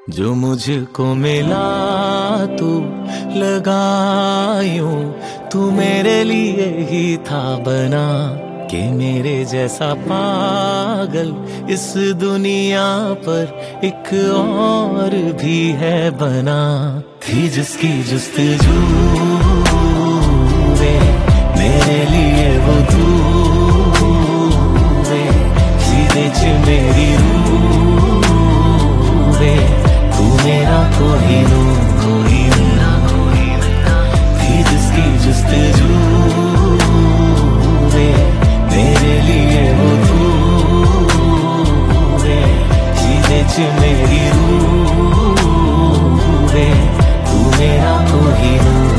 जो मुझको मिला तू लगायूं, तू मेरे लिए ही था बना कि मेरे जैसा पागल इस दुनिया पर एक और भी है बना। थी जिसकी जुस्तजू वे मेरे लिए वो तू वे सीधे च मेरी रूह वे तू मेरा कोहिनूर थी जिसकी जुस्तजू वे मेरे लिए वो तू वे सीधे च मेरी रूह वे तू मेरा कोहिनूर।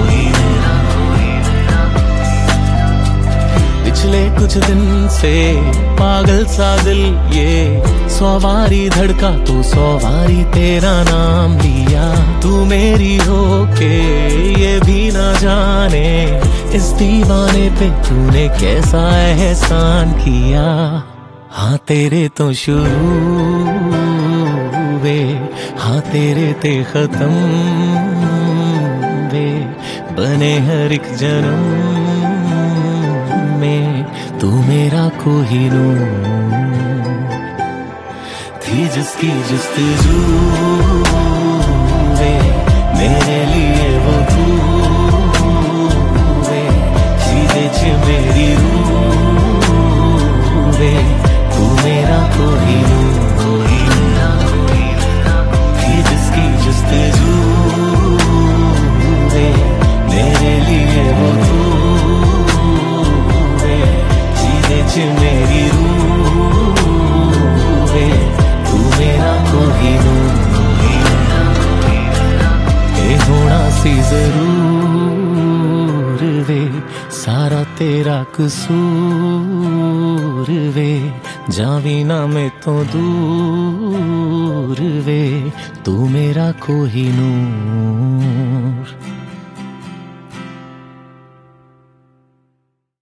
पिछले कुछ दिन से पागल सा दिल ये सवारी धड़का तो सवारी तेरा नाम लिया। तू मेरी हो के ये भी ना जाने इस दीवाने पे तूने कैसा एहसान किया। हाँ तेरे तो शुरू वे हाँ तेरे ते खत्म वे बने हर एक जन्म में तू मेरा कोहिनूर। थी जिसकी जुस्तजू वे मेरे लिए वो तू वे सीधे च मेरी रूह वे तू मेरा कोहिनूर। थी जिसकी जुस्तजू वे मेरे लिए वो तू वे सीधे च मेरी रूह वे तू मेरा कोहिनूर। ए होना सी जरूर वे सारा तेरा कसूर वे जावी ना मैं तो दूर वे तू मेरा कोहिनूर।